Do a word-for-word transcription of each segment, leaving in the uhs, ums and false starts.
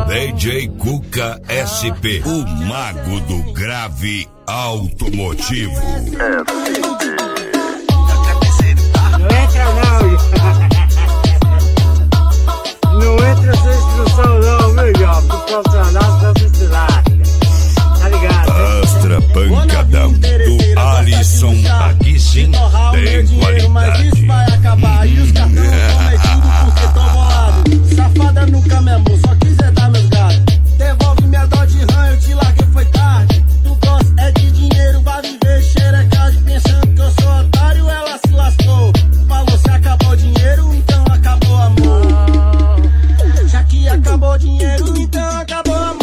D J Cuca S P, o mago do grave automotivo. Não entra não, não entra sem instrução não, meu jovem, pro profissional da cidade. Tá ligado? Astra pancadão do Alisson, aqui sim tem qualidade. Mas isso vai acabar e os cartões prometidos porque tô bolado. Safada nunca me amou, só quiser dar meus gatos. Devolve minha Dodge Ram, eu te larguei, foi tarde. Tu gosta é de dinheiro, vai viver xerecagem. Pensando que eu sou otário, ela se lascou. Falou se acabou o dinheiro, então acabou o amor. Já que acabou o dinheiro, então acabou o amor.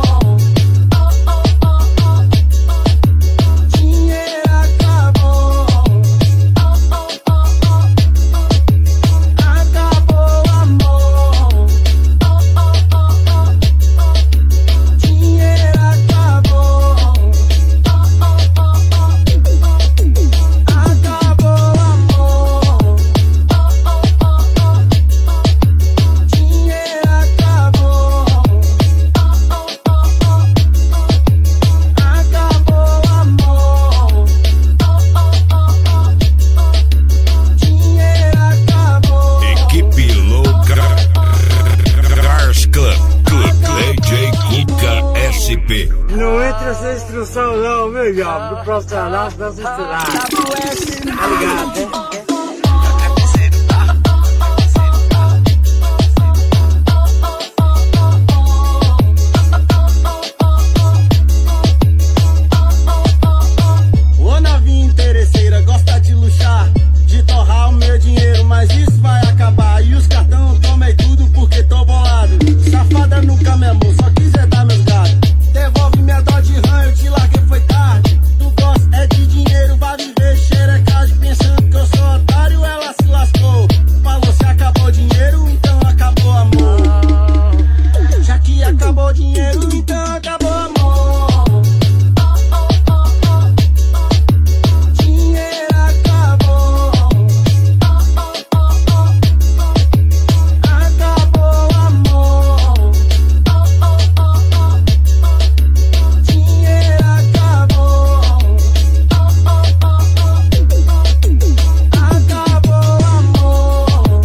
Não entra sem instrução não, meu jovem, do profissional da cidade. Tá ligado, né? Ô novinha interesseira, gosta de luxar, de torrar o meu dinheiro, mas isso vai acabar. E os cartão tomei tudo porque tô bolado. Safada nunca me amou, só quiser dar meus gatos. Devolve minha Dodge Ram, eu te larguei, foi tarde. Tu gosta é de dinheiro, vai viver xerecagem. Pensando que eu sou otário, ela se lascou. Falou se acabou o dinheiro, então acabou o amor. Já que acabou o dinheiro, então acabou o amor. Dinheiro acabou. Acabou o amor. Dinheiro acabou. Acabou o amor.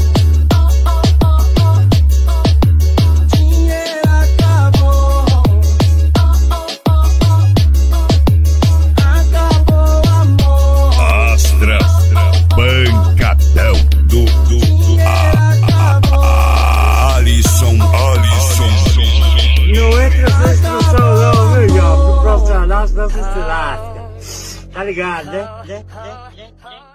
Dinheiro acabou. Acabou o amor. Astra pancadão do, do, do a, a, a, Alisson, Alisson. Não entra sem instrução não, meu jovem, do profissional da cidade. Tá ligado, né?